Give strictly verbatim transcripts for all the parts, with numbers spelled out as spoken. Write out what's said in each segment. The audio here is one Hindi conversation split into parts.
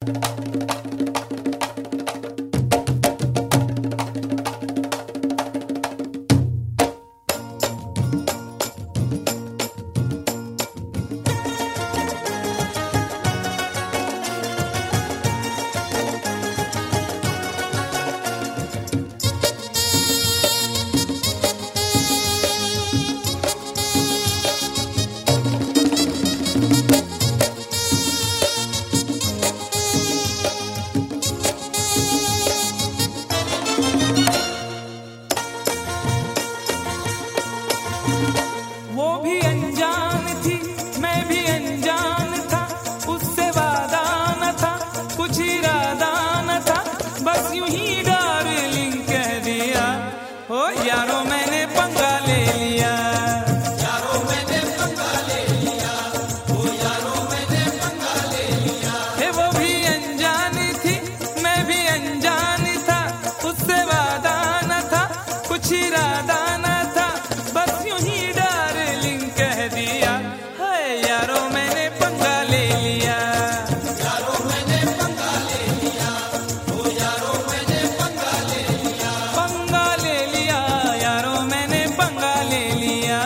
वो भी अनजान थी, मैं भी अनजान था, उससे वादा न था, कुछ इरादा न था, बस यूं ही डार्लिंग कह दिया। ओ यारो मैंने पंगा ले लिया, यारो मैंने पंगा ले लिया, ओ यारो मैंने पंगा ले लिया। हे वो भी अनजान थी, मैं भी अनजान था, उससे वादा न था, कुछ इरादा न था, बस यूं ही डार्लिंग कह दिया। हाय यारो मैंने पंगा ले लिया, यारो मैंने पंगा ले लिया, ओ यारो मैंने पंगा ले लिया। पंगा ले लिया, यारो मैंने पंगा ले लिया।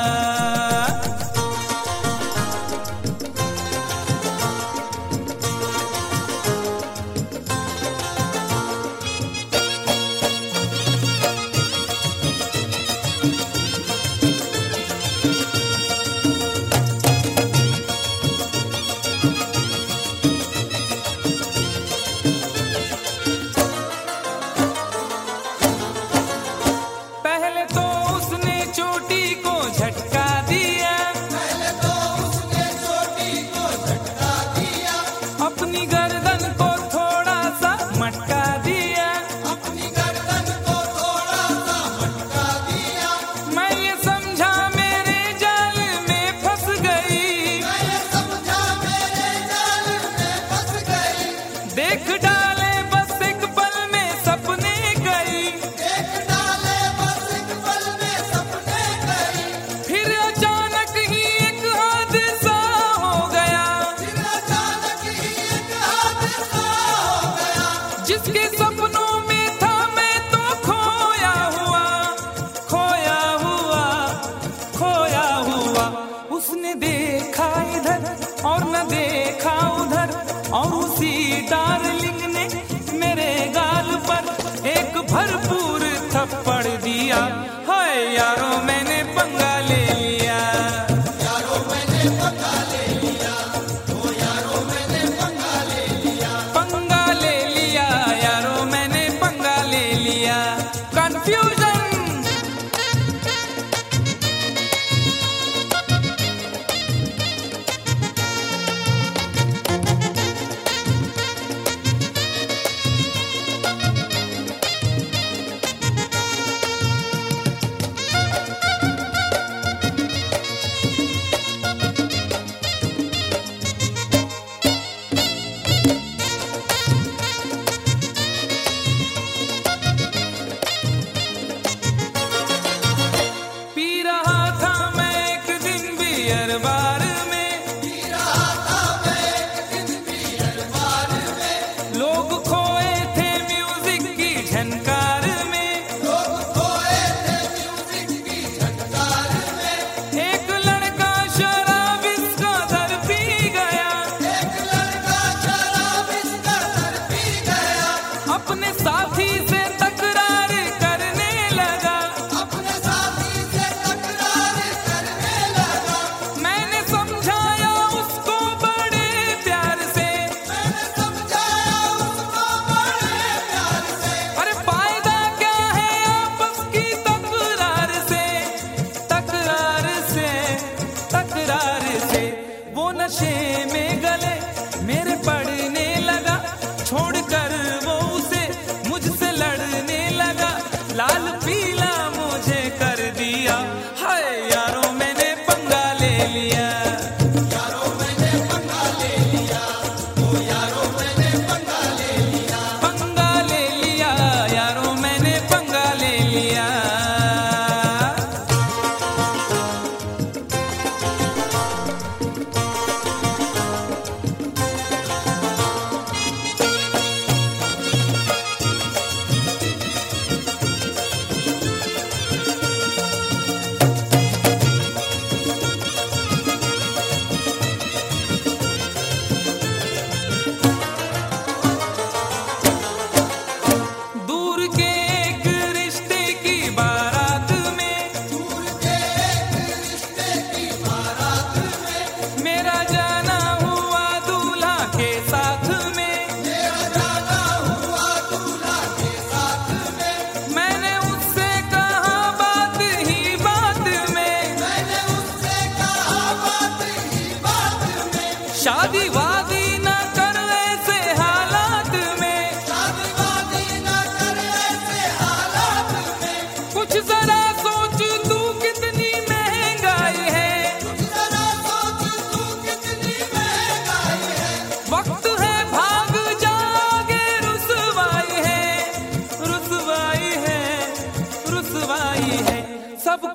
पहले तो उसने चोटी को झटका दिया, पहले तो उसने चोटी को झटका दिया, अपनी गर्दन को थोड़ा सा मटका दिया। अपनी गर्दन को थोड़ा सा मटका दिया। मैं ये समझा मेरे जाल में फंस गई, मैं ये समझा मेरे जाल में फंस गई। देख डाले बस एक पल में सपने गई, एक डाले बस एक पल में सपने गई। फिर अचानक ही एक हादसा हो गया, फिर अचानक ही एक हादसा हो गया। जिसके सपनों में था मैं तो खोया हुआ, खोया हुआ, खोया हुआ। उसने देखा इधर और न देखा उधर, और उसी डार्लिंग ने मेरे गाल पर एक भरपूर थप्पड़ दिया। हाय यारो मैंने पंगा ले लिया, यारो मैंने पंगा ले लिया, ओ यारो मैंने पंगा ले लिया। पंगा ले लिया, यारो मैंने पंगा ले लिया। कंफ्यूजन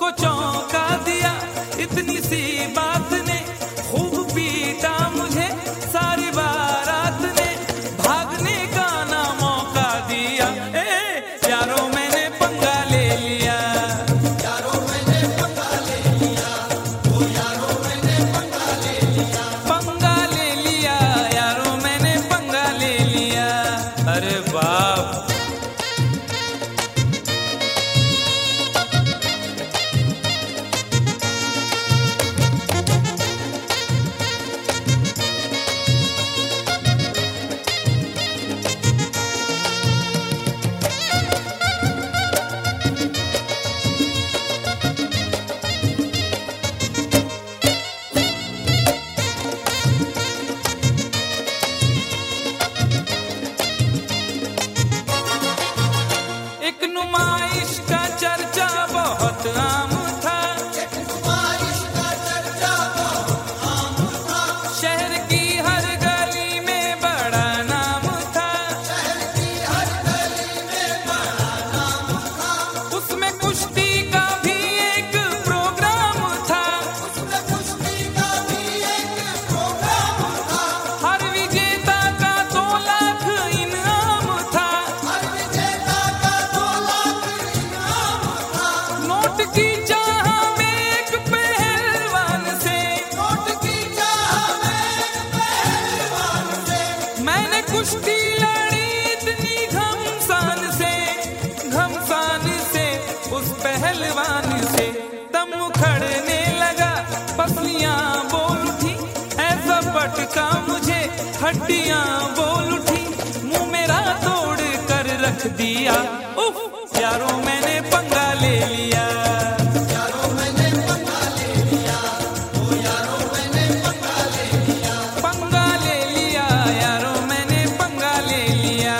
मुझको चौंका दिया, इतनी सी बात ने खूब पीटा मुझे, सारी बारात ने भागने का ना मौका दिया। ए यारो मैंने पंगा ले लिया, यारो मैंने पंगा ले लिया, ओ यारो मैंने पंगा ले लिया, पंगा ले लिया, यारो मैंने पंगा ले लिया। अरे बाप, एक नुमाइश का चर्चा बहुत आम था, एक नुमाइश का चर्चा बहुत आम था, शहर की हर गली में बड़ा नाम था, शहर की हर गली में बड़ा नाम था, उसमें कुश्ती का भी एक प्रोग्राम था, उसमें कुश्ती का भी एक प्रोग्राम था, हर विजेता का दो लाख इनाम था, हर विजेता का दो लाख इनाम था, नोट की चाह में एक पहलवान से, नोट की चाह में एक पहलवान से, मैंने कुश्ती लड़ी इतनी घमसान से, घमसान से उस पहलवान से दम उखड़ने लगा, पसलियां बोल उठी, ऐसा पटका मुझे हड्डियां बोल उठी, मुंह मेरा तोड़ कर रख दिया। उफ, यारो मैंने पंगा ले लिया, यारो मैंने पंगा ले लिया, ओ यारो मैंने पंगा ले लिया, पंगा ले लिया, यारो मैंने पंगा ले लिया।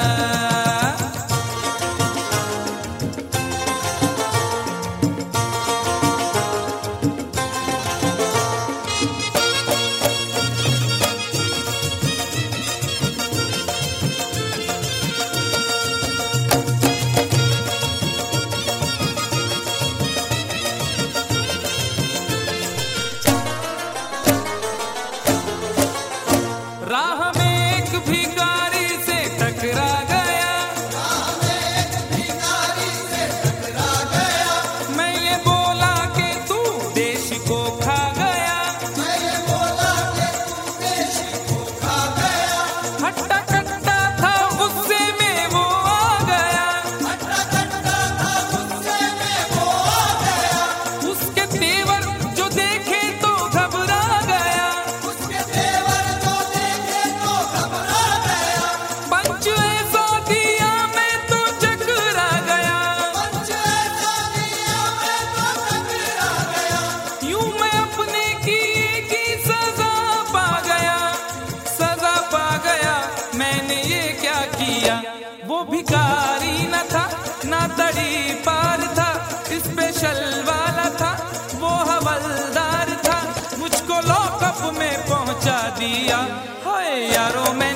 राह में एक भिखारी से टकरा गया, एक भिखारी से टकरा गया, मैं ये बोला कि तू देश को खा गया, मैंने बोला कि तू देश को खा गया, हट्टा कट्टा था गुस्से में वो आ गया, हट्टा कट्टा था गुस्से में वो आ गया, उसके तेवर जो देखे तो घबरा गया, उसके तेवर जो देखे तो घबरा गया, पंच ऐसा दिया मैं तो चकरा गया, पंच ऐसा दिया मैं तो टकरा गया, यूं मैं अपने किए की सजा पा गया, सजा पा गया। मैंने ये क्या किया, वो भिखारी न था ना तड़ी पार था, स्पेशल वाला था वो हवलदार था, मुझको लॉकअप में पहुंचा दिया। हाय यारो मैं